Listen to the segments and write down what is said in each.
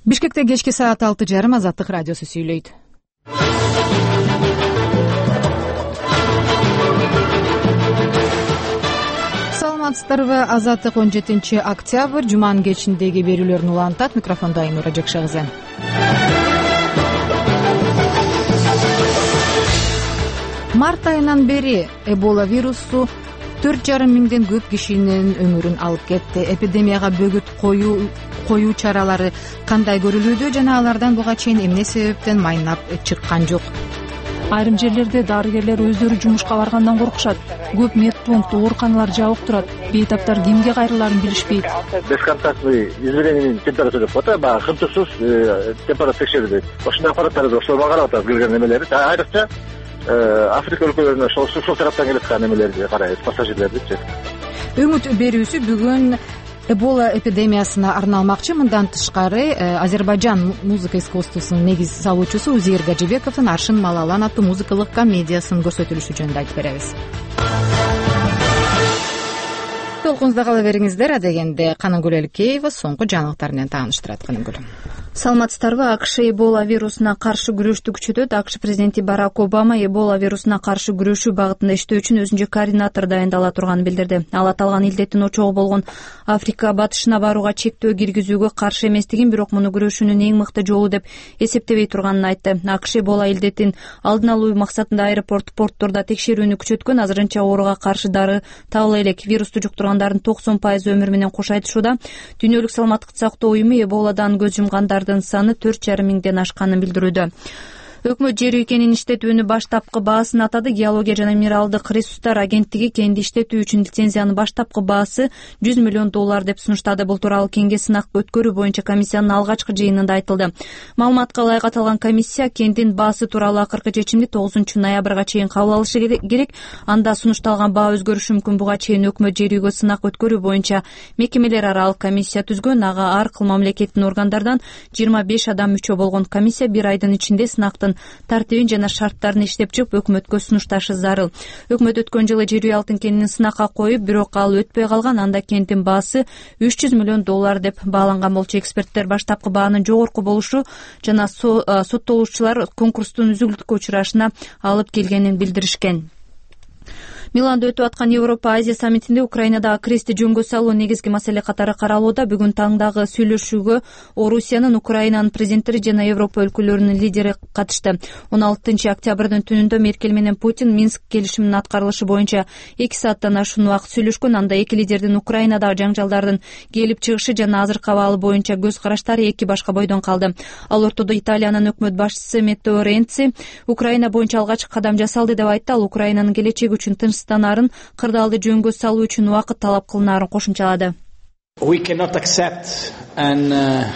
Бишкекте кечки саат 6:30 Азаттык радиосу сүйлөйт. Саламатсыздарбы? Азаттык 17 октябрь жуманын кечиндеги берүүлөрүн улантат. Микрофондо Айнура Жакшагызы. Март айынан бери Эбола вирусу 4,5 миңден көп кишинин өмүрүн алып кетти. Эпидемияга бөгүт коюу чаралары кандай көрүлүүдө жана алардан буга чейин эмне себептен майнап чыккан жок? Айрым жерлерде дарыгерлер өздөрү жумушка баргандан коркушат. Көп медпункт, ооруканалар жабык турат. Бейтаптар кимге кайрылаарын билишпейт. Бесконтактный измерение температуры деп коет, баягы кымтыксыз температура текшерилет. Ошондой аппараттарды ошолорго карап атат келген немелери. Айрыкча Африка өлкөлөрүнө ушул тараптан келаткан немелерди карайбыз, пассажирлердичи. Үмүт берүүсү бүгүн Эбола эпидемиясына арналмакчы. Мындан тышкары Азербайжан музыка искусствосунун негиз салуучусу Узейир Гажибековдун Аршын Малалан аттуу музыкалык комедиясынын көрсөтүлүшү жөнүндө айтып беребиз. Толкунузда кала бериңиздер. Адегенде Каныгүл Элкеева соңку жаңылыктар менен тааныштырат. Каныгүл. Саламатсыздарбы? АКШ Эбола вирусуна каршы күрөштү күчөтөт. АКШ президенти Барак Обама Эбола вирусуна каршы күрөшүү багытында иштөө үчүн өзүнчө координатор дайындала турганын билдирди. Ал аталган илдеттин очогу болгон Африка батышына барууга чектөө киргизүүгө каршы эместигин, бирок муну күрөшүүнүн эң мыкты жолу деп эсептебей турганын айтты. АКШ Эбола илдеттин алдын алуу максатында аэропорт, порттордо текшерүүнү күчөткөн. Азырынча ооруга каршы дары табыла элек. Вирусту жуктургандардын 90% өмүр менен кош айтышууда. Дүйнөлүк саламаттыкты сактоо уюму Эболадан көз жумгандардын саны 4,5 миңден ашканын билдирүүдө. Өкмөт жер үйкенин иштетүүнү баштапкы баасын атады. Геология жана минералдык ресурстар агенттиги кенди иштетүү үчүн лицензиянын баштапкы баасы $100 миллион деп сунуштады. Бул тууралуу кенге сынак өткөрүү боюнча комиссиянын алгачкы жыйынында айтылды. Маалыматка ылайык аталган комиссия кендин баасы тууралуу акыркы чечимди 9 ноябрга чейин кабыл алышы керек. Анда сунушталган баа өзгөрүшү мүмкүн. Буга чейин өкмөт жер үйгө сынак өткөрүү боюнча мекемелер аралык комиссия түзгөн. Ага ар кыл мамлекеттин органдардан 25 адам мүчө болгон. Комиссия 1 айдын ичинде сынактын тартибин жана шарттарын иштеп чыгып өкмөткө сунушташы зарыл. Өкмөт өткөн жылы жер үй алтын кенинин сынакка коюп, бирок ал өтпөй калган. Анда кенттин баасы $300 миллион деп бааланган болчу. Эксперттер баштапкы баанын жогорку болушу жана соттолуучулар конкурстун үзүлтүккө учурашына алып келгенин билдиришкен. Миланда өтүп аткан Европа-Азия саммитинде Украинадагы кризисти жөнгө салуу негизги маселе катары каралууда. Бүгүн таңдагы сүйлөшүүгө Орусиянын, Украинанын президенттери жана Европа өлкөлөрүнүн лидери катышты. 16 октябрдын түнүндө Меркель менен Путин Минск келишиминин аткарылышы боюнча 2 сааттан ашуун убакыт сүйлөшкөн. Анда эки лидердин Украинадагы жаңжалдардын келип чыгышы жана азыркы абалы боюнча көз караштары эки башка бойдон калды. Ал ортодо Италиянын өкмөт башчысы Маттео Ренци Украина боюнча алгачкы кадам жасалды деп айтты. Ал Украинанын келечеги үчүн арын кырдаалды жөнгө салуу үчүн убакыт талап кылынаарын кошумчалады. We cannot accept an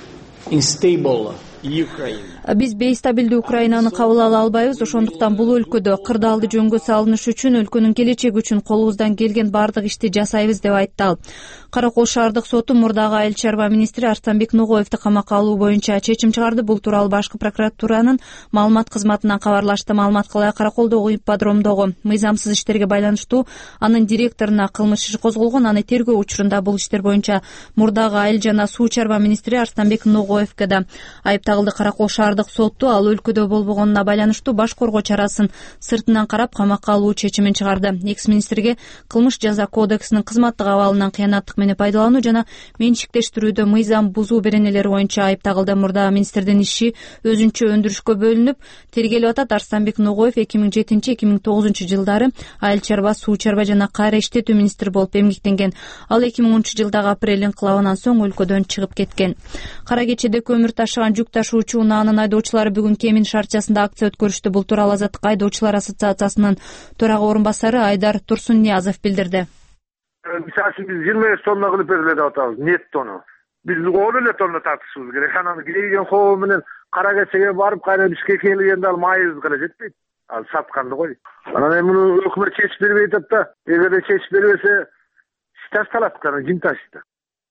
unstable Ukraine. Биз бейстабилдүү Украинаны кабыл ала албайбыз. Ошондуктан бул өлкөдө кырдаалды жөнгө салыныш үчүн, өлкөнүн келечеги үчүн колубуздан келген бардык ишти жасайбыз деп айтты ал. Каракол шаардык соту мурдагы айыл чарба министри Арстанбек Ногоевди камакка алуу боюнча чечим чыгарды. Бул тууралуу башкы прокуратуранын маалымат кызматынан кабарлашты. Маалыматка ылайык Караколдогу ипподромдогу мыйзамсыз иштерге байланыштуу анын директоруна кылмыш иши козголгон. Аны тергөө учурунда бул иштер боюнча мурдагы айыл жана суу чарба министри Арстанбек Ногоевге да айып тагылды. Каракол шаардык соту ал өлкөдө болбогонуна байланыштуу баш коргоо чарасын сыртынан карап камакка алуу чечимин чыгарды. Экс-министрге кылмыш жаза кодексинин кызматтык абалынан кыянаттык менен пайдалануу жана менчиктештирүүдө мыйзам бузуу беренелери боюнча айып тагылды. Мурда министрдин иши өзүнчө өндүрүшкө бөлүнүп тергелип атат. Арстанбек Ногоев 2007-2009 жылдары айыл чарба, суу чарба жана кайра иштетүү министри болуп эмгектенген. Ал 2010 жылдагы апрель инкылабынан соң өлкөдөн чыгып кеткен. Кара кечеде көмүр ташыган жүк ташуучу унаанын айдоочулары бүгүн Кемин шаарчасында акция өткөрүштү. Бул тууралуу Азаттык айдоочулар ассоциациясынын төрага орун басары Айдар Турсунниязов билдирди. Мисалы үчүн биз 25 тонна кылып бериле деп атабыз, нет тону. Биз 10 тонна тартышыбыз керек. Анан кийген хоо менен кара кечеге барып кайра бишке келгенде ал майыбыз гана жетпейт. Ал сатканды кой. Анан муну өкмөт чечип бербей атат да. Эгерде чечип бербесе ташталат, ким ташыйт?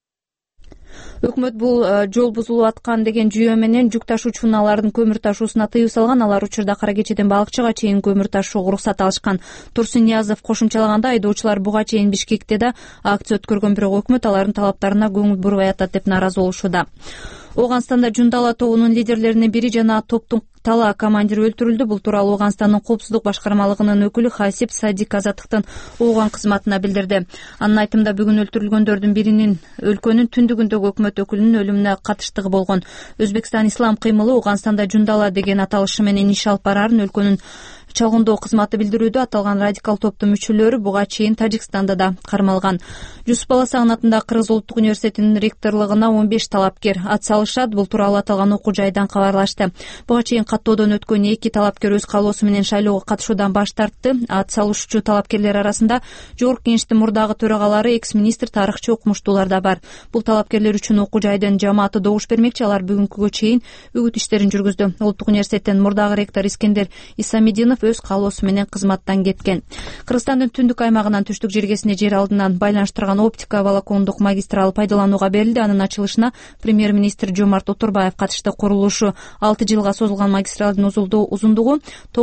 Өкмөт бул жол бузулуп аткан деген жүйө менен жүк ташуучу унаалардын көмүр ташуусуна тыюу салган. Алар учурда кара кечеден балыкчыга чейин көмүр ташууга уруксат алышкан. Турсунниязов кошумчалаганда айдоочулар буга чейин Бишкекте да акция өткөргөн, бирок өкмөт алардын талаптарына көңүл бурбай атат деп нааразы болушууда. Ооганстанда Жундала тобунун лидерлеринин бири жана топтун талаа командири өлтүрүлдү. Бул тууралуу Ооганстандын коопсуздук башкармалыгынын өкүлү Хасип Садик Азаттыктын Ооган кызматына билдирди. Анын айтымында бүгүн өлтүрүлгөндөрдүн биринин өлкөнүн түндүгүндөгү өкмөт өкүлүнүн өлүмүнө катыштыгы болгон. Өзбекстан Ислам кыймылы Ооганстанда Жундала деген аталышы менен иш алып бараарын өлкөнүн чалгындоо кызматы билдирүүдө. Аталган радикал топтун мүчөлөрү буга чейин Тажикстанда да кармалган. Жусуп Баласагын атындагы Кыргыз улуттук университетинин ректорлугуна 15 талапкер ат салышат. Бул тууралуу аталган окуу жайдан кабарлашты. Буга чейин каттоодон өткөн 2 талапкер өз каалоосу менен шайлоого катышуудан баш тартты. Ат салышуучу талапкерлер арасында Жогорку Кеңештин мурдагы төрагалары, экс-министр, тарыхчы, окумуштуулар да бар. Бул талапкерлер үчүн окуу жайдын жамааты добуш бермекчи. Алар бүгүнкүгө чейин үгүт иштерин жүргүздү. Улуттук университеттин мурдагы ректор Искендер Исамидинов өз каалоосу менен кызматтан кеткен. Кыргызстандын түндүк аймагынан түштүк жергесине жер алдынан байланыштырган оптика волокондук магистралы пайдаланууга берилди. Анын ачылышына премьер-министр Жомарт Оторбаев катышты. Курулушу 6 жылга созулган магистралдын узундугу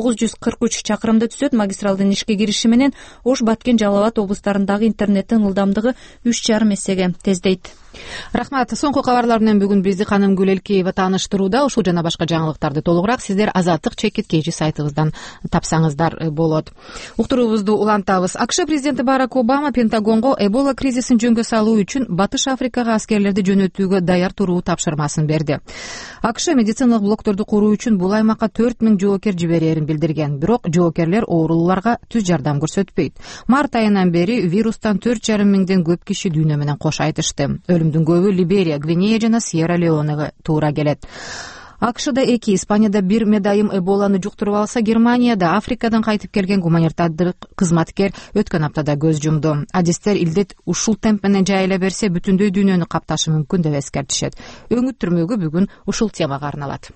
943 чакырымды түзөт. Магистралдын ишке кириши менен Ош, Баткен, Жалал Абад облустарындагы интернеттин ылдамдыгы 3,5 эсеге тездейт. Рахмат. Соңку кабарлар менен бүгүн бизди Каным Гүлелкеева тааныштырууда. Ушул жана башка жаңылыктарды толугураак сиздер Азаттык чекит KG сайтыбыздан тапсаңыздар болот. Уктуруубузду улантабыз. АКШ президенти Барак Обама Пентагонго Эбола кризисин жөнгө салуу үчүн Батыш Африкага аскерлерди жөнөтүүгө даяр туруу тапшырмасын берди. АКШ медициналык блокторду куруу үчүн бул аймакка 4000 жоокер жиберерин билдирген. Бирок жоокерлер оорулууларга түз жардам көрсөтпөйт. Март айынан бери вирустан 4,5 миңден көп киши дүйнө менен кош айтышты. Өлүмдүн көбү Либерия, Гвинея жана Сьерра Леонеге туура келет. АКШда 2, Испанияда 1 медайым Эболаны жуктуруп алса, Германияда Африкадан кайтып келген гуманитардык кызматкер өткөн аптада көз жумду. Адистер илдет ушул темп менен жайыла берсе, бүтүндөй дүйнөнү капташы мүмкүн деп эскертишет. Өңүт түрмөгү бүгүн ушул темага арналат.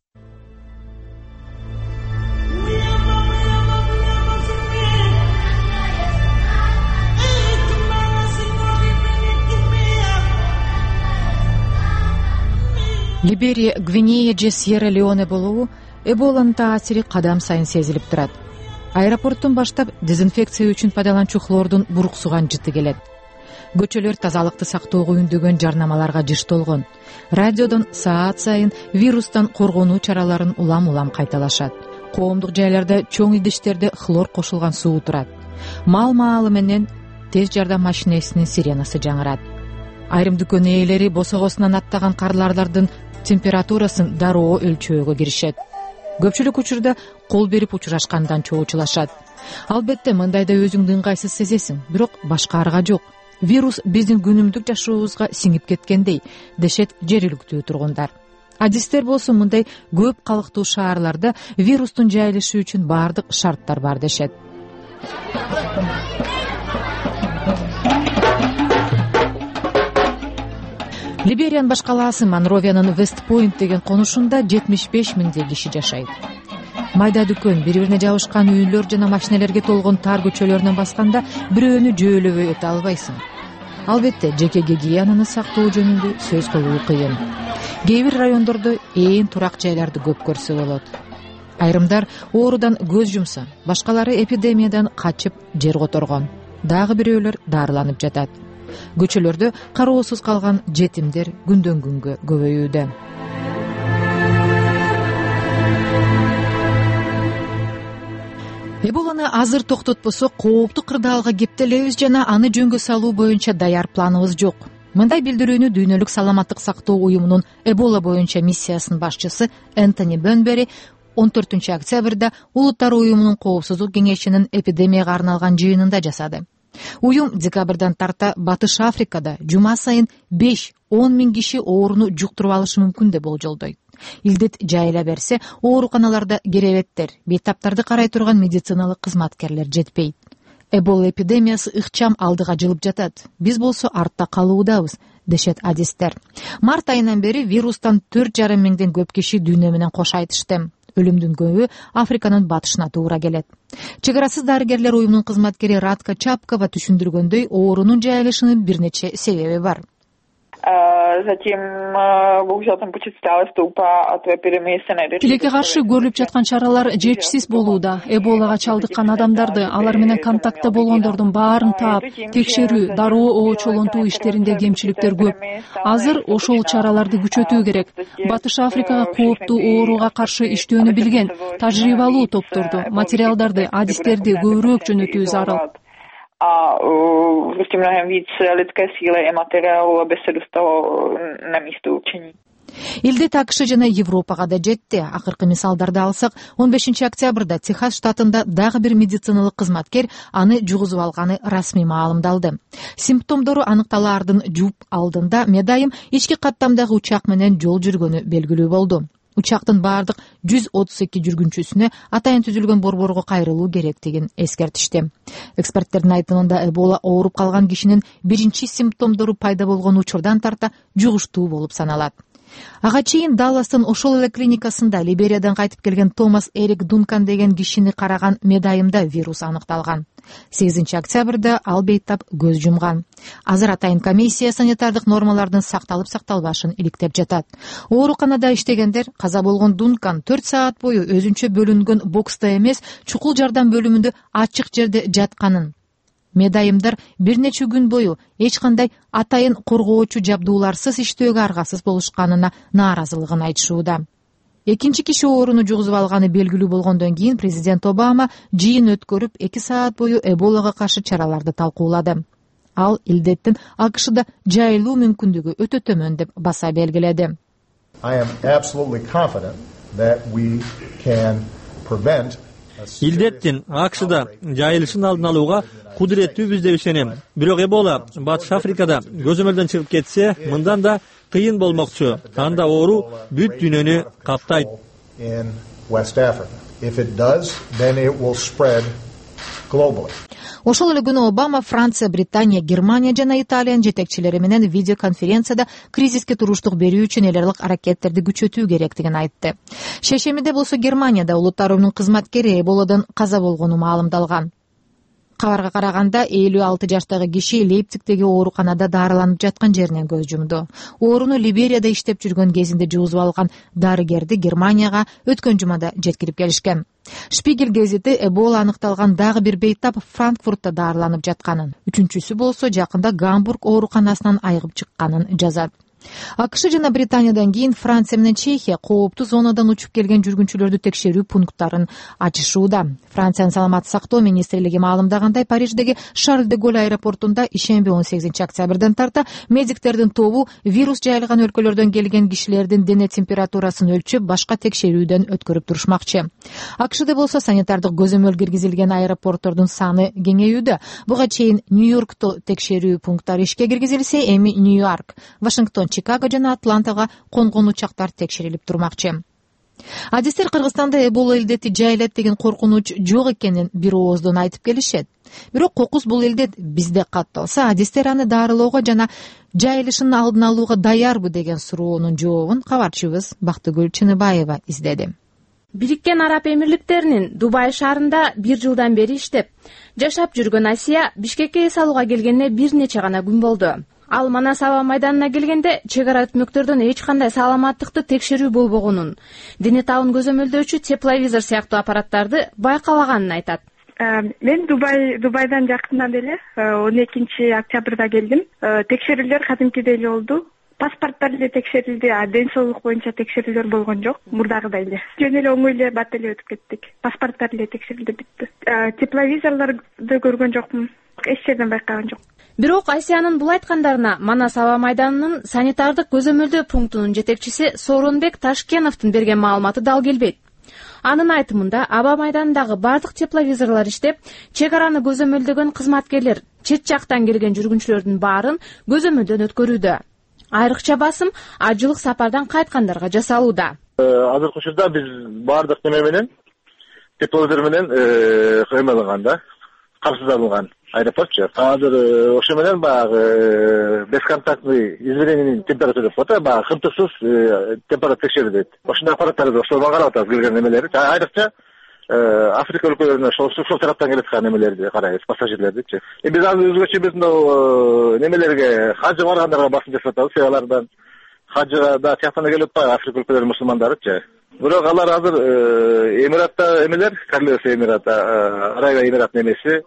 Либерия, Гвинея же Сьерра Леоне болобу Эболанын таасири кадам сайын сезилип турат. Аэропорттун баштап дезинфекция үчүн пайдаланчу хлордун буруксуган жыты келет. Көчөлөр тазалыкты сактоого үндөгөн жарнамаларга жыштолгон. Радиодон саат сайын вирустан коргонуу чараларын улам кайталашат. Коомдук жайларда чоң идиштерде хлор кошулган суу турат. Мал-маалы менен тез жардам машинесинин сиренасы жаңырат. Айрым дүкөн ээлери босогосунан аттаган карлардын температурасын дароо өлчөөгө киришет. Көпчүлүк учурда кол берип учурашкандан чоочулашат. Албетте мындайда өзүңдү ыңгайсыз сезесиң, бирок башкаарга жок. Вирус биздин күнүмдүк жашообузга сиңип кеткендей, дешет жергиликтүү тургундар. Адистер болсо мындай көп калктуу шаарларда вирустун жайылышы үчүн баардык шарттар бар дешет. Либериянын баш калаасы Монровиянын Вестпойнт деген конушунда 75 миңдей киши жашайт. Майда дүкөн, бири-бирине жабышкан үйлөр жана машинелерге толгон тар көчөлөрүнөн басканда бирөөнү жөөлөбөй өтө албайсың. Албетте, жеке гигиенаны сактоо жөнүндө сөз кылуу кыйын. Кээ бир райондордо ээн турак жайларды көп көрсө болот. Айрымдар оорудан көз жумса, башкалары эпидемиядан качып жер которгон. Дагы бирөөлөр дарыланып жатат. Көчөлөрдө кароосуз калган жетимдер күндөн күнгө көбөйүүдө. Эболаны азыр токтотпосок, кооптуу кырдаалга кептелебиз жана аны жөнгө салуу боюнча даяр планыбыз жок. Мындай билдирүүнү Дүйнөлүк саламаттык сактоо уюмунун Эбола боюнча миссиясынын башчысы Энтони Бенбери 14 октябрда Улуттар уюмунун коопсуздук кеңешинин эпидемияга арналган жыйынында жасады. Уюм декабрдан тарта Батыш Африкада жума сайын 5-10 миң киши ооруну жуктуруп алышы мүмкүн деп болжолдойт. Илдет жайыла берсе, ооруканаларда керебеттер, бейтаптарды карай турган медициналык кызматкерлер жетпейт. Эбола эпидемиясы ыкчам алдыга жылып жатат. Биз болсо артта калуудабыз, дешет адистер. Март айынан бери вирустан 4,5 миңден көп киши дүйнө менен кош айтышты. Өлүмдүн көбү Африканын батышына туура келет. Чыгарасыз дарыгерлер уюмунун кызматкери Радка Чапкова түшүндүргөндөй, оорунун жайылышынын бир нече себеби бар. Затем бул температура стала ступа от эпидемии сценарий. Тилекке каршы көрүлүп жаткан чаралар жетишсиз болууда. Эболага чалдыккан адамдарды, алар менен контактта болгондордун баарын таап, текшерүү, дароо оочолонтуу иштеринде кемчиликтер көп. Азыр ошол чараларды күчөтүү керек. Батыш Африкага кооптуу ооруга каршы иштөөнү билген тажрыйбалуу топторду, материалдарды, адистерди көбүрөөк жөнөтүү зарыл. Prostě mnohem víc lidské síly i materiálu, aby se dostalo na místo určení. Илдет АКШ жана Европага да жетти. Акыркы мисалдарды алсак, 15 октябрда Техас штатында дагы бир медициналык кызматкер аны жугузуп алганы расмий маалымдалды. Симптомдору аныкталаардын жуп алдында медайым ички каттамдагы учак менен жол жүргөнү белгилүү болду. Учактын баардык 132 жүргүнчүсүнө атайын түзүлгөн борборго кайрылуу керектигин эскертишти. Эксперттердин айтымында Эбола ооруп калган кишинин биринчи симптомдору пайда болгон учурдан тарта жугуштуу болуп саналат. Ага чейин Далластын ошол эле клиникасында Либериядан кайтып келген Томас Эрик Дункан деген кишини караган медайымда вирус аныкталган. 8 октябрда ал бейтап көз жумган. Азыр атайын комиссия санитардык нормалардын сакталып-сакталбашын иликтеп жатат. Ооруканада иштегендер каза болгон Дункан 4 саат бою өзүнчө бөлүнгөн бокста эмес, чукул жардам бөлүмүндө ачык жерде жатканын, медайымдар бир нече күн бою эч кандай атайын коргоочу жабдууларсыз иштөөгө аргасыз болушканына нааразылыгын айтышууда. Экинчи киши ооруну жугузуп алганы белгилүү болгондон кийин президент Обама жыйын өткөрүп 2 саат бою Эболага каршы чараларды талкуулады. Ал илдеттин АКШда жайылуу мүмкүндүгү өтө төмөн деп баса белгиледи. Илдеттин АКШда жайылышын алдын алууга кудуреттүүбүз деп ишенем. Бирок Эбола Батыш Африкада көзөмөлдөн чыгып кетсе, мындан да кыйын болмокчу. Анда оору бүт дүйнөнү каптайт. Ошол эле күнү Обама Франция, Британия, Германия жана Италиянын жетекчилери менен видеоконференцияда кризиске туруштук берүү үчүн эл аралык аракеттерди күчөтүү керектигин айтты. Шешемиде болсо Германияда улуттар уюмунун кызматкери Эболадан каза болгону маалымдалган. Кабарга караганда 56 жаштагы киши Лейпцигдеги ооруканада дарыланып жаткан жеринен көз жумду. Ооруну Либерияда иштеп жүргөн кезинде жугузуп алган дарыгерди Германияга өткөн жумада жеткирип келишкен. Шпигель гезити Эбола аныкталган дагы бир бейтап Франкфуртта дарыланып жатканын, үчүнчүсү болсо жакында Гамбург ооруканасынан айыгып чыкканын жазат. АКШ жана Британиядан кийин Франция менен Чехия кооптуу зонадан учуп келген жүргүнчүлөрдү текшерүү пункттарын ачышууда. Франциянын саламаттык сактоо министрлиги маалымдагандай, Париждеги Шарль де Голль аэропортунда ишемби 18 октябрдан тарта медиктердин тобу вирус жайылган өлкөлөрдөн келген кишилердин дене температурасын өлчөп, башка текшерүүдөн өткөрүп турушмакчы. АКШда болсо санитардык көзөмөл киргизилген аэропорттордун саны кеңейүүдө. Буга чейин Нью-Йоркто текшерүү пункттары ишке киргизилсе, эми Нью-Йорк, Вашингтон, Чикаго жана Атлантага конгон учактар текшерилип турмакчы. Адистер Кыргызстанда Эбола илдети жайылат деген коркунуч жок экенин бир ооздон айтып келишет. Бирок кокус бул илдет бизде катталса, адистер аны дарылоого жана жайылышын алдын алууга даярбы деген суроонун жообун кабарчыбыз Бактыгүл Чыныбаева издеди. Бириккен Араб Эмирликтеринин Дубай шаарында 1 жылдан бери иштеп, жашап жүргөн Асия Бишкекке эс алууга келгенине бир нече гана күн болду. Ал Манас аба майданына келгенде чек ара өтмөктөрдөн эч кандай саламаттыкты текшерүү болбогонун, дене табын көзөмөлдөөчү тепловизор сыяктуу аппараттарды байкабаганын айтат. Мен Дубайдан жакындан эле 12 октябрда келдим. Текшерүүлөр кадимкидей эле болду. Паспорттар эле текшерилди, ден соолук боюнча текшерүүлөр болгон жок, мурдагыдай эле. Жөн эле оңой эле бат эле өтүп кеттик. Паспорттар эле текшерилди, бүттү. Тепловизорлорду көргөн жокмун, эч жерден байкаган жок. Бирок Асиянын бул айткандарына Манас аба майданынын санитардык көзөмөлдөө пунктунун жетекчиси Сооронбек Ташкеновдун берген маалыматы дал келбейт. Анын айтымында аба майданындагы бардык тепловизорлор иштеп, чек араны көзөмөлдөгөн кызматкерлер чет жактан келген жүргүнчүлөрдүн баарын көзөмөлдөн өткөрүүдө. Айрыкча басым ажылык сапардан кайткандарга жасалууда. Азыркы учурда биз бардык неме менен тепловизор менен кыймылганда камсыздалган аэропортчу. Азыр ошо менен баягы бесконтактный измерениянын температурасы деп коет, баягы кымтыксыз температура текшерилет. Ошондой аппараттарды ошол карап атабыз келген немелери. Айрыкча Африка өлкөлөрүнө ушул тараптан келаткан немелерди карайбыз, пассажирлердичи. Биз азыр өзгөчө биз немелерге хажы баргандарга басым жасап атабыз, алардан хажыга да тияктан келип атпайбы Африка өлкөлөрүнүн мусулмандарычы. Бирок алар азыр Эмиратта эмелер, Королевство Эмирата, Арабия Эмират немеси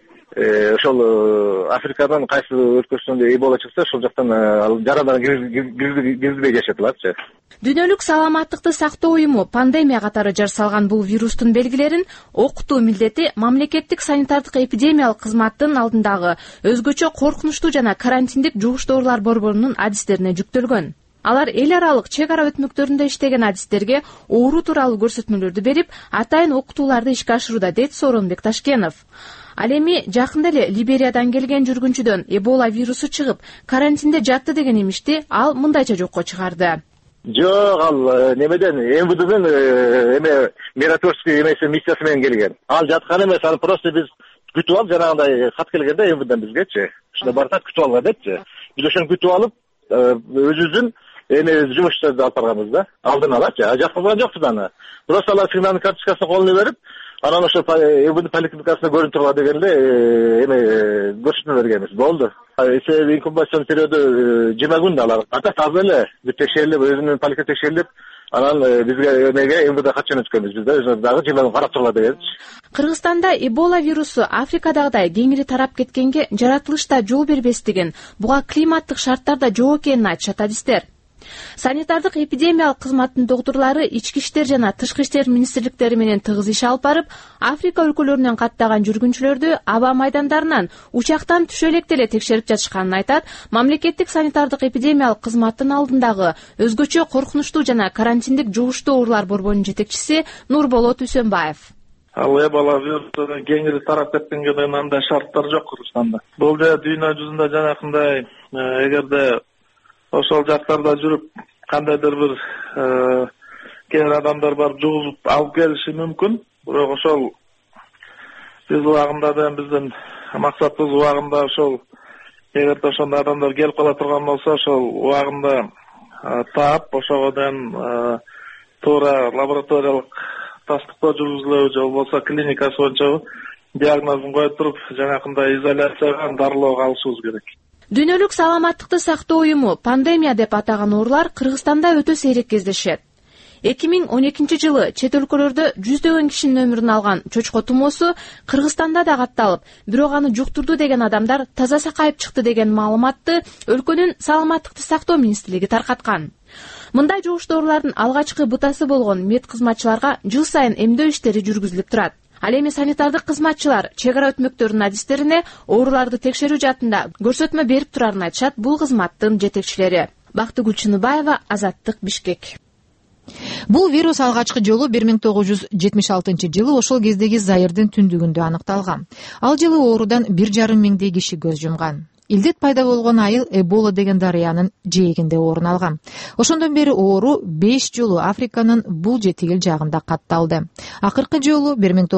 ошол Африканын кайсы өлкөсүндө Эбола чыкса, ошол жактан жарандарын киргизбей жашатылатчы. Дүйнөлүк саламаттыкты сактоо уюму пандемия катары жар салган бул вирустун белгилерин окутуу милдети мамлекеттик санитардык эпидемиялык кызматтын алдындагы өзгөчө коркунучтуу жана карантиндик жугуш оорулар борборунун адистерине жүктөлгөн. Алар эл аралык чек ара өтмөктөрүндө иштеген адистерге оору тууралуу көрсөтмөлөрдү берип, атайын окутууларды ишке ашырууда, дейт Сооронбек Ташкенов. Ал эми жакында эле Либериядан келген жүргүнчүдөн Эбола вирусу чыгып, карантинде жатты деген имишти ал мындайча жокко чыгарды. Жок, ал немеден МВДдин миротворческий эмеси миссиясы менен келген. Ал жаткан эмес, ал просто биз күтүп алып, жанагындай хат келгенде МВДдан бизгечи. Ушунда барсак күтүп алган депчи. Биз ошону күтүп алып, өзүбүздүн жумуштарды алып барганбыз да. Алдын алачы, жаткызган жокпуз аны. Просто алар сигналдын карточкасын колуна берип, анан ошо МВД поликлиникасына көрүнүп турган дегенде көрсөтмө бергенбиз. Болду. Себеби инкубацион периоду 20 күн алар. Ата таза эле текшерилип, өзүнүн поликлиникасы текшерилип, анан бизге МВД кат жөнөткөнбүз. Биз өзүбүз дагы 20 күн карап тургула дегенбиз. Кыргызстанда Эбола вирусу Африкадагыдай кеңири тарап кеткенге жаратылышта жол бербестигин, буга климаттык шарттар да жок экенин айтышат адистер. Санитардык эпидемиялык кызматтын доктурлары ички иштер жана тышкы иштер министрликтери менен тыгыз иш алып барып, Африка өлкөлөрүнөн каттаган жүргүнчүлөрдү аба майдандарынан учактан түшө электе эле текшерип жатышканын айтат мамлекеттик санитардык эпидемиялык кызматтын алдындагы өзгөчө коркунучтуу жана карантиндик жугуштуу оорулар борборунун жетекчиси Нурболот Үсөнбаев. Ал Эбола вирусу кеңири тарап кеткенге дейин андай шарттар жок Кыргызстанда. Бул дүйнө жүзүндө жанакындай эгерде ошол жактарда жүрүп кандайдыр бир кээ адамдар барып жугузуп алып келиши мүмкүн. Бирок ошол биз убагында да биздин максатыбыз убагында ошол эгерде ошондой адамдар келип кала турган болсо, ошол убагында таап, ошого дейин туура лабораториялык тастыктоо жүргүзүлөбү же болбосо клиникасы боюнча диагнозун коюп туруп, жанакындай изоляцияга, дарылоого алышыбыз керек. Дүйнөлүк саламаттыкты сактоо уюму пандемия деп атаган оорулар Кыргызстанда өтө сейрек кездешет. 2012 жылы чет өлкөлөрдө жүздөгөн кишинин өмүрүн алган чочко тумоосу Кыргызстанда да катталып, бирок аны жуктурду деген адамдар таза сакайып чыкты деген маалыматты өлкөнүн саламаттыкты сактоо министрлиги таркаткан. Мындай жугуштуу оорулардын алгачкы бытасы болгон мед кызматчыларга жыл сайын эмдөө иштери жүргүзүлүп турат. Ал эми санитардык кызматчылар чек ара өтмөктөрүнүн адистерине ооруларды текшерүү жаатында көрсөтмө берип турарын айтышат бул кызматтын жетекчилери. Бактыгүл Чыныбаева, Азаттык, Бишкек. Бул вирус алгачкы жолу 1976 жылы ошол кездеги Заирдин түндүгүндө аныкталган. Ал жылы оорудан 1,5 миңдей киши көз жумган. Илдет пайда болгон айыл Эбола деген дарыянын жээгинде орун алган. Ошондон бери оору 5 жолу Африканын бул жетигил жагында катталды. Акыркы жолу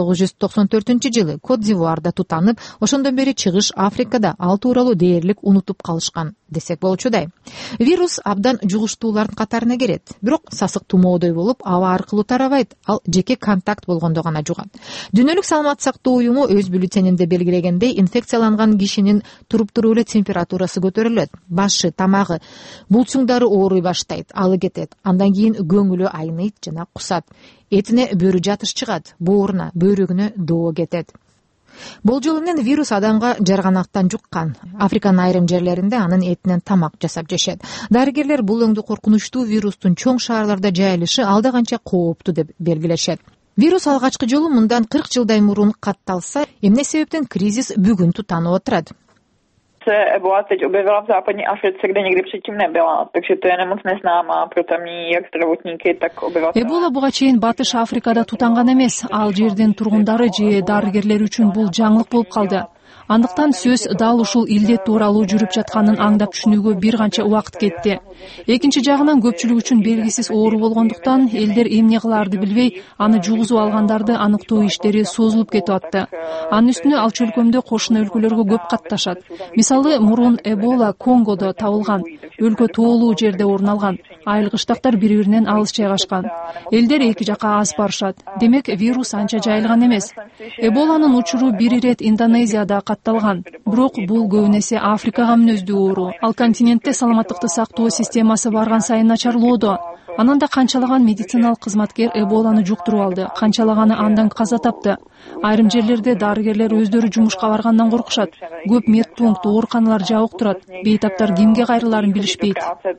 1994 жылы Кот-д'Ивуарда тутанып, ошондон бери чыгыш Африкада ал тууралуу дээрлик унутуп калышкан десек болчудай. Вирус абдан жугуштуулардын катарына кирет, бирок сасык тумоодой болуп аба аркылуу тарабайт, ал жеке контакт болгондо гана жугат. Дүйнөлүк саламат сактоо уюму өз бюллетенинде белгилегендей, инфекцияланган кишинин туруп-туруп эле температурасы көтөрүлөт, башы, тамагы, булчуңдары ооруй баштайт, алы кетет, андан кийин көңүлү айныйт жана кусат, этине бөрү жатыш чыгат, бооруна, бөйрөгүнө доо кетет. Болжол менен вирус адамга жарганактан жуккан. Африканын айрым жерлеринде анын этинен тамак жасап жешет. Дарыгерлер бул өңдү коркунучтуу вирустун чоң шаарларда жайылышы алда канча кооптуу деп белгилешет. Вирус алгачкы жолу мындан 40 жылдай мурун катталса, эмне себептен кризис бүгүн тутанып отурат? Эбола teď objevila v západní Africe, kde nikdy předtím nebyla, takže to je nemoc neznámá pro tamní jak zdravotníky, tak obyvatele. Эбола буга чейин Батыш Африкада тутанган эмес, ал жердин тургундары же дарыгерлер үчүн бул жаңылык болуп калды. Андыктан сөз дал ушул илдет тууралуу жүрүп жатканын аңдап түшүнүүгө бир канча убакыт кетти. Экинчи жагынан көпчүлүк үчүн белгисиз оору болгондуктан элдер эмне кылаарды билбей, аны жугузуп алгандарды аныктоо иштери созулуп кетип атты. Анын үстүнө ал чөлкөмдө кошуна өлкөлөргө көп катташат. Мисалы, мурун Эбола Конгодо табылган, өлкө тоолуу жерде орун алган. Айыл кыштактар бири-биринен алыс жайгашкан. Элдер эки жакка аз барышат. Демек, вирус анча жайылган эмес. Эболанын учуру бир ирет Индонезияда катталган. Бирок бул көбүн эсе Африкага мүнөздүү оору. Ал континентте саламаттыкты сактоо системасы барган сайын начарлоодо. Анан да канчалаган медициналык кызматкер Эболаны жуктуруп алды, канчалаганы андан каза тапты. Айрым жерлерде дарыгерлер өздөрү жумушка баргандан коркушат. Көп медпункт, ооруканалар жабык турат. Бейтаптар кимге кайрылаарын билишпейт.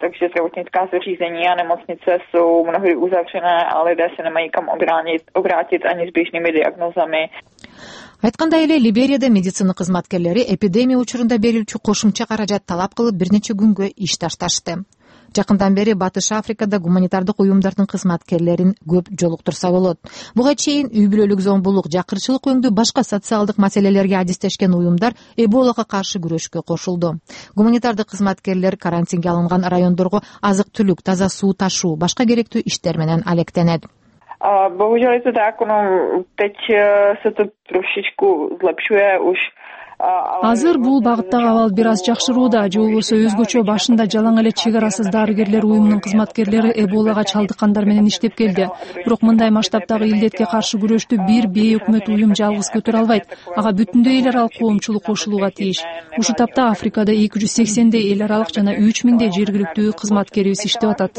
Айткандай эле, Либерияда медицина кызматкерлери эпидемия учурунда берилчү кошумча каражат талап кылып бир нече күнгө иш ташташты. Жакындан бери Батыш Африкада гуманитардык уюмдардын кызматкерлерин көп жолуктурса болот. Буга чейин үй бүлөлүк зомбулук, жакырчылык өңдүү башка социалдык маселелерге адистешкен уюмдар Эболага каршы күрөшкө кошулду. Гуманитардык кызматкерлер карантинге алынган райондорго азык-түлүк, таза суу ташуу, башка керектүү иштер менен алектенет. Bohužel je to tak, teď se to trošičku zlepšuje už. Азыр бул багыттагы абал бир аз жакшырууда, же болбосо өзгөчө башында жалаң эле чек арасыз дарыгерлер уюмунун кызматкерлери Эболага чалдыккандар менен иштеп келди. Бирок мындай масштабтагы илдетке каршы күрөштү бир бейөкмөт уюм жалгыз көтөрө албайт. Ага бүтүндөй эл аралык коомчулук кошулууга тийиш. Ушул тапта Африкада 280дей эл аралык жана 3000дей жергиликтүү кызматкерибиз иштеп атат.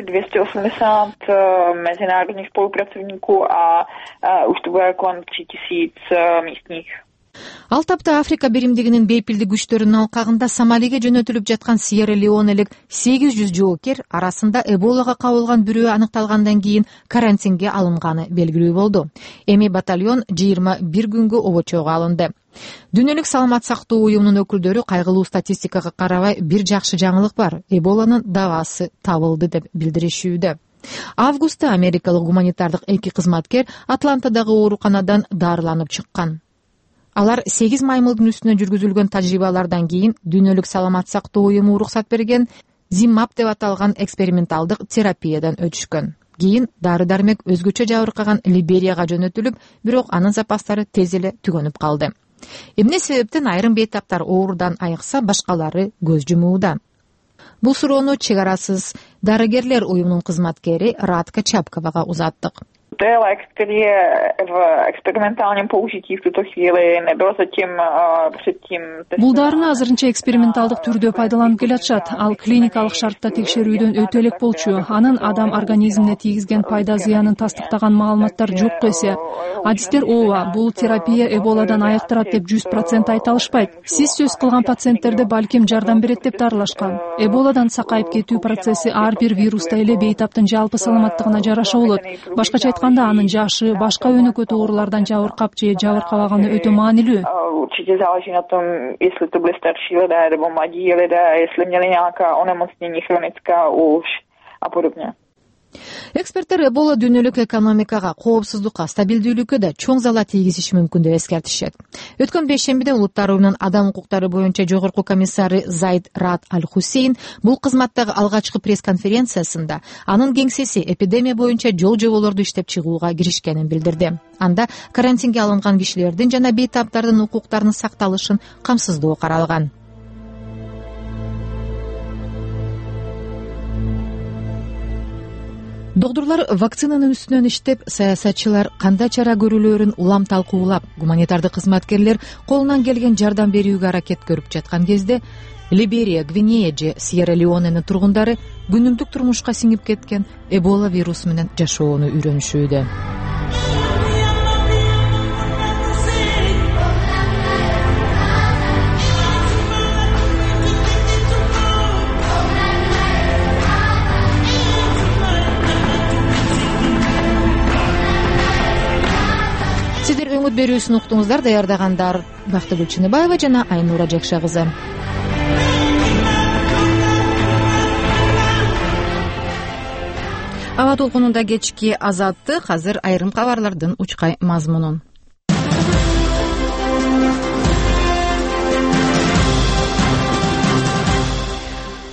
Ал тапта Африка биримдигинин бейпилдик күчтөрүнүн алкагында Сомалиге жөнөтүлүп жаткан Сьерра-Леонелик 800 жоокер арасында Эболага кабылган бирөө аныкталгандан кийин карантинге алынганы белгилүү болду. Эми батальон 21 күнгө обочого алынды. Дүйнөлүк саламат сактоо уюмунун өкүлдөрү кайгылуу статистикага карабай бир жакшы жаңылык бар. Эболанын дабасы табылды деп билдиришүүдө. Августта америкалык гуманитардык 2 кызматкер Атлантадагы ооруканадан дарыланып чыккан. Алар 8 маймылдын үстүнө жүргүзүлгөн тажрыйбалардан кийин дүйнөлүк саламат сактоо уюму уруксат берген Зиммап деп аталган эксперименталдык терапиядан өтүшкөн. Кийин дары-дармек өзгөчө жабыркаган Либерияга жөнөтүлүп, бирок анын запастары тез эле түгөнүп калды. Эмне себептен айрым бейтаптар оорудан айыкса, башкалары көз жумууда? Бул суроону чек арасыз дарыгерлер уюмунун кызматкери Радка Чапковага узаттык. To je lék, který je v experimentálním použití v tuto chvíli, nebyl zatím předtím testován. Бул дарыны азырынча эксперименталдык түрдө пайдаланып келатышат. Ал клиникалык шартта текшерүүдөн өтө элек болчу. Анын адам организмине тийгизген пайда зыянын тастыктаган маалыматтар жок эсе. Адистер ооба, бул терапия Эболадан айыктырат деп 100% айта алышпайт. Сиз сөз кылган пациенттерде балким жардам берет деп дарылашкан. Эболадан сакайып кетүү процесси ар бир вируста эле бейтаптын жалпы саламаттыгына жараша болот. Башкача айтканда, анын жашы башка өнөкөт оорулардан жабыркап же жабыркабаганы өтө маанилүү. Určitě záleží na tom, jestli to byli starší lidé nebo mladí lidé, jestli měli nějaká onemocnění chronická už a podobně. Эксперттер Эбола дүйнөлүк экономикага, коопсуздукка, стабилдүүлүккө да чоң залал тийгизиши мүмкүн деп эскертишет. Өткөн бейшембиде Улуттар уюмунун адам укуктары боюнча жогорку комиссары Зайд Рад Аль-Хусейн бул кызматтагы алгачкы пресс-конференциясында анын кеңсеси эпидемия боюнча жол жоболорду иштеп чыгууга киришкенин билдирди. Анда карантинге алынган кишилердин жана бейтаптардын укуктарынын сакталышын камсыздоо каралган. Доктурлар вакцинанын үстүнөн иштеп, саясатчылар кандай чара көрүлөөрүн улам талкуулап, гуманитардык кызматкерлер колунан келген жардам берүүгө аракет көрүп жаткан кезде Либерия, Гвинея же Сьерра-Леоненин тургундары күнүмдүк турмушка сиңип кеткен Эбола вирусу менен жашоону үйрөнүшүүдө. Өңүт берүүсүн уктуңуздар, даярдагандар Бактыгүл Чыныбаева жана Айнура Жакша кызы. Аба толкунунда кечки азаттык, азыр айрым кабарлардын учкай мазмунун.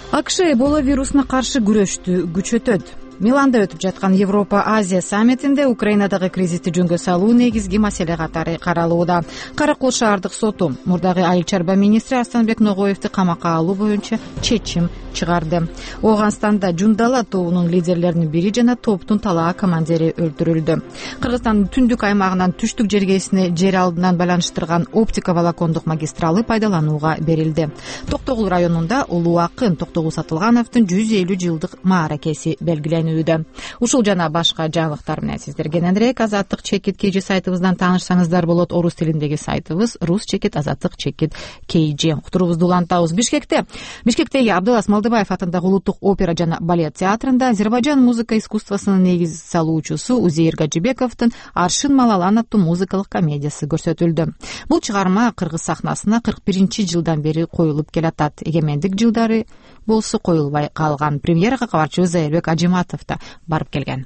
акш эбола вирусуна каршы күрөштү күчөтөт. Миланда өтүп жаткан Европа Азия саммитинде Украинадагы кризисти жөнгө салуу негизги маселе катары каралууда. Каракол шаардык соту мурдагы айыл чарба министри Арстанбек Ногоевди камакка алуу боюнча чечим чыгарды. Ооганстанда Жундала тобунун лидерлеринин бири жана топтун талаа командири өлтүрүлдү. Кыргызстандын түндүк аймагынан түштүк жергесине жер алдынан байланыштырган оптика волокондук магистралы пайдаланууга берилди. Токтогул районунда улуу акын Токтогул Сатылгановдун 150 жылдык мааракеси белгиленди. Ушул жана башка жаңылыктар менен сиздерге кененирээк Азаттык чекит KG сайтыбыздан таанышсаңыздар болот. Орус тилиндеги сайтыбыз Рус чекит Азаттык чекит KG. Уктуруубузду улантабыз. Бишкектеги Абдылас Малдыбаев атындагы улуттук опера жана балет театрында Азербайжан музыка искусствосунун негиз салуучусу Узейир Гаджибековдун Аршын Малалан аттуу музыкалык комедиясы көрсөтүлдү. Бул чыгарма кыргыз сахнасына 41-жылдан бери коюлуп келатат. Эгемендик жылдары болсо коюлбай калган. Премьерага кабарчыбыз Айырбек Ажиматов да барып келген.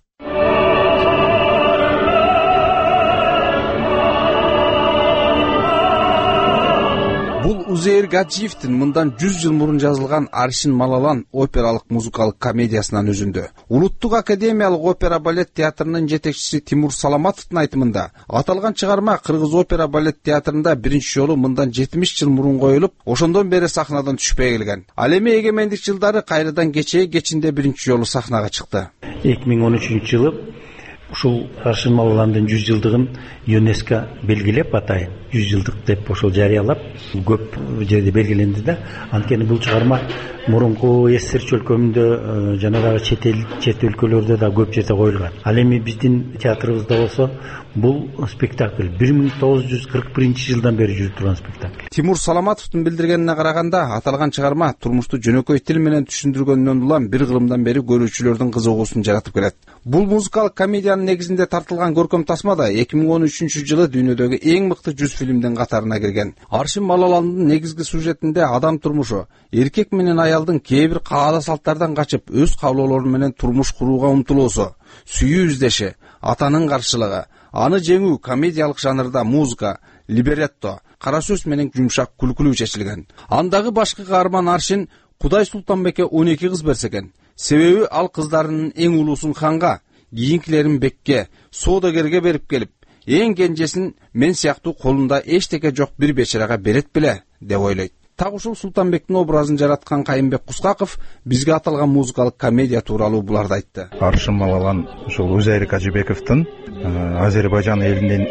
Бул Узейир Гаджиевдин мындан 100 жыл мурун жазылган Аршын Малалан опералык музыкалык комедиясынан үзүндү. Улуттук академиялык опера балет театрынын жетекчиси Тимур Саламатовдун айтымында, аталган чыгарма Кыргыз опера балет театрында биринчи жолу мындан 70 жыл мурун коюлуп, ошондон бери сахнадан түшпөй келген. Ал эми эгемендик жылдары кайрадан кечинде биринчи жолу сахнага чыкты. 2013-жылы ушул Аршын Малаландын 100 жылдыгын ЮНЕСКО белгилеп атайын 100 жылдык деп ошол жарыялап көп жерде белгиленди да. Анткени бул чыгарма мурунку СССР өлкөмүндө жана дагы чет өлкөлөрдө да көп жерде коюлган. Ал эми биздин театрыбызда болсо бул спектакль 1941-жылдан бери жүрүп турган спектакль. Тимур Саламатовдун билдиргенине караганда, аталган чыгарма турмушту жөнөкөй тил менен түшүндүргөндөн улам бир кылымдан бери көрүүчүлөрдүн кызыгуусун жаратып келет. Бул музыкалык комедиянын негизинде тартылган көркөм тасма да 2013-жылы дүйнөдөгү эң мыкты 100 фильмдин катарына кирген. Аршын Малаландын негизги сюжетинде адам турмушу, эркек менен аялдын кээ бир каада салттардан качып өз каалоолору менен турмуш курууга умтулуусу, сүйүү издеши, атанын каршылыгы, аны жеңүү комедиялык жанрда музыка, либретто, кара сөз менен жумшак күлкүлүү чечилген. Андагы башкы каарман Аршын Кудай Султанбекке 12 кыз берсе экен. Себеби ал кыздарынын эң улуусун ханга, кийинкилерин бекке, соодагерге берип келип, эң кенжесин мен сыяктуу колунда эчтеке жок бир бечарага берет беле деп ойлойт. Так ушул Султанбектин образын жараткан Кайымбек Кускаков бизге аталган музыкалык комедия тууралуу буларды айтты. Аршын Малалан ушул Узейир Гаджибековдун Азербайжан элинин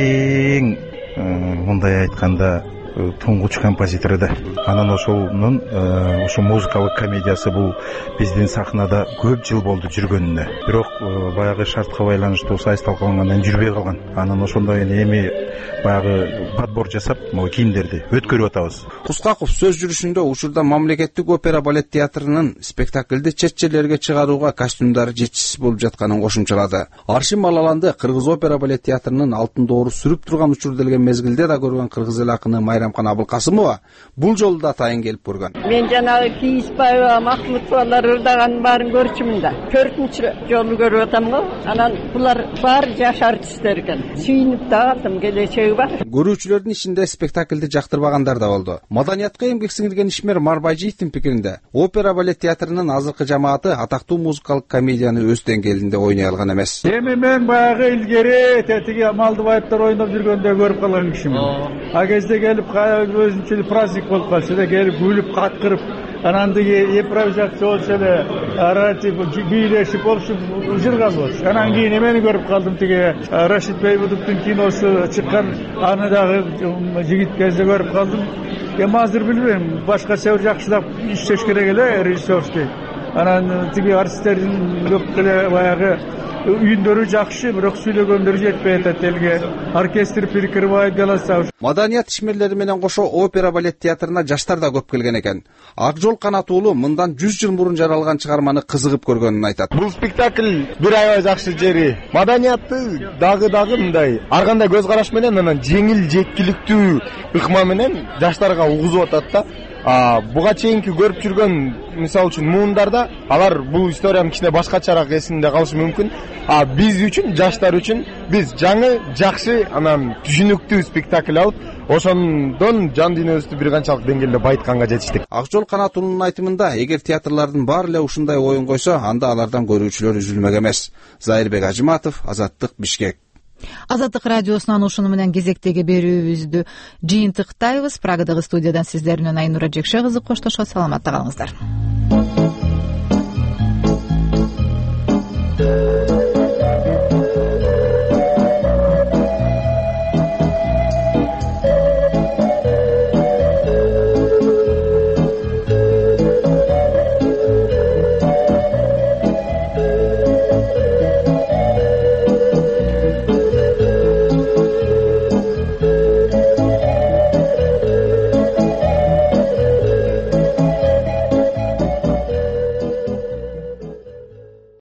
эң мындай айтканда туңгуч композитору да. Анан ошонун ушу музыкалык комедиясы бул биздин сахнада көп жыл болду жүргөнүнө. Бирок баягы шартка байланыштуу сайысталгандан жүрбөй калган. Анан ошондой эми баягы подбор жасап, могу кийимдерди өткөрүп атабыз. Кускаков сөз жүрүшүндө учурда мамлекеттик опера балет театрынын спектакльди чет жерлерге чыгарууга костюмдары жетишсиз болуп жатканын кошумчалады. Аршын Малаланды Кыргыз опера балет театрынын алтын доору сүрүп турган учур делген мезгилде да көргөн кыргыз эл акыны Майрамкан Абылкасымова бул жолу да атайын келип көргөн. Мен жанагы Кийиспаева, Махмутовалар ырдаганын баарын көрчүмүн да. 4-чү жолу көрүп атам го. Анан булар баары жаш артисттер экен. Сүйүнүп да калдым, келечеги бар. Көрүүчүлөрдүн ичинде спектакльди жактырбагандар да болду. Маданиятка эмгек сиңирген ишмер Марбайжиевдин пикиринде, опера балет театрынын азыркы жамааты атактуу музыкалык комедияны өз деңгээлинде ойной алган эмес. Эми мен баягы илгери тетиги Малдыбаевдер ойноп жүргөндө көрүп калган кишимин. А кезде келип өзүнчө праздник болуп калса да келип күлүп каткырып, анан деги импровизация болсо эле аратип бийлешип болушуп жырган болчу. Анан кийин эмени көрүп калдым, тиги Рашид Бейбудовдун киносу чыккан, аны дагы жигит кезде көрүп калдым. Эми азыр билбейм, башкача бир жакшылап иштеш керек эле режиссерский. Анан тиги артисттердин көп эле баягы үйүндөрү жакшы, бирок сүйлөгөндөрү жетпей атат элге. Оркестр перекрывает голоса. Маданият ишмерлери менен кошо опера балет театрына жаштар да көп келген экен. Акжол Канат уулу мындан 100 жыл мурун жаралган чыгарманы кызыгып көргөнүн айтат. Бул спектакль бир аябай жакшы жери. Маданиятты дагы мындай ар кандай көз караш менен анан жеңил жеткиликтүү ыкма менен жаштарга угузуп атат да. буга чейинки көрүп жүргөн мисалы үчүн муундарда алар бул историянын кичине башкачараак эсинде калышы мүмкүн. Биз үчүн, жаштар үчүн биз жаңы, жакшы, анан түшүнүктүү спектакль алып, ошондон жан дүйнөбүздү бир канчалык деңгээлде байытканга жетиштик. Акжол Канат уулунун айтымында, эгер театрлардын баары эле ушундай оюн койсо, анда алардан көрүүчүлөр үзүлмөк эмес. Зайырбек Ажыматов, Азаттык, Бишкек. Азаттык радиосунан ушуну менен кезектеги берүүбүздү жыйынтыктайбыз. Прагадагы студиядан сиздер менен Айнура Жекше кызы коштошот. Саламатта калыңыздар.